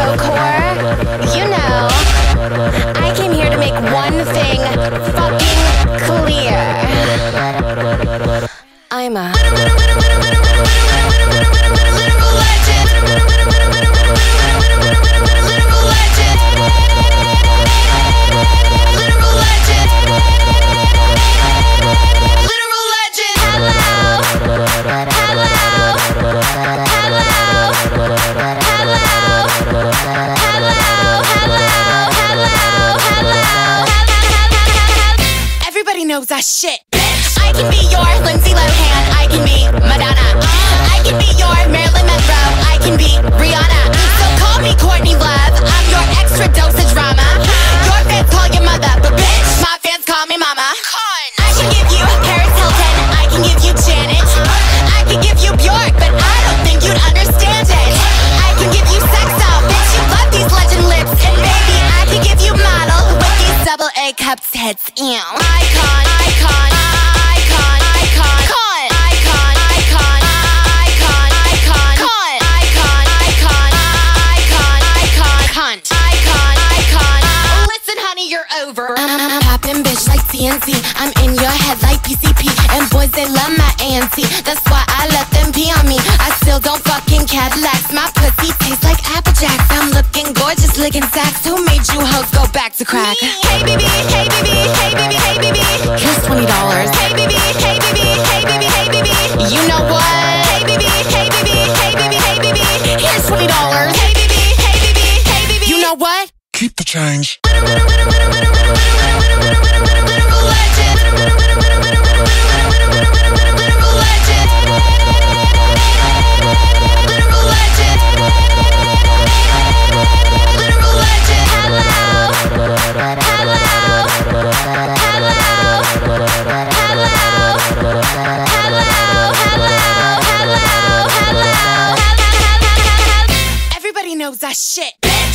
core. You know, I came here to make one thing fucking clear. I'm a literal legend. Literal legend. Literal legend. Literal legend. Hello. Hello. Everybody knows that shit. I can be your Lindsay Lohan. I can be Madonna. I can be your Marilyn Monroe. I can be Rihanna. So call me Courtney Love. I'm your extra dosage drama. Your fans call your mother, but bitch, my fans call me mama. I can give you Paris Hilton. I can give you Janet. I can give you Bjork, but I don't think you'd understand it. I can give you sex doll, bitch. You love these legend lips, and baby, I can give you model with these double A cup tits. Ew. Icon, icon, icon, icon, con, icon, icon, icon, icon, con, icon, icon, icon, icon, cunt, icon, icon. Listen, honey, you're over. I'm poppin' bitch like TNT. I'm in your head like PCP, and boys they love my ANC. That's why I let them pee on me. I still don't fucking Cadillacs. My pussy tastes like Apple Jacks. I'm looking gorgeous, licking sacks. Who made you hoes go back to crack? Hey baby, hey baby, hey baby, hey baby. Here's $20. Hey baby, hey baby, hey baby, hey baby. You know what? Hey baby, hey baby, hey baby, hey baby. Here's $20. Hey baby, hey baby, hey baby. You know what? Keep the change. Literal legend. Literal legend. Literal legend. Literal legend. Hello. Hello. Hello. Hello. Everybody knows that shit.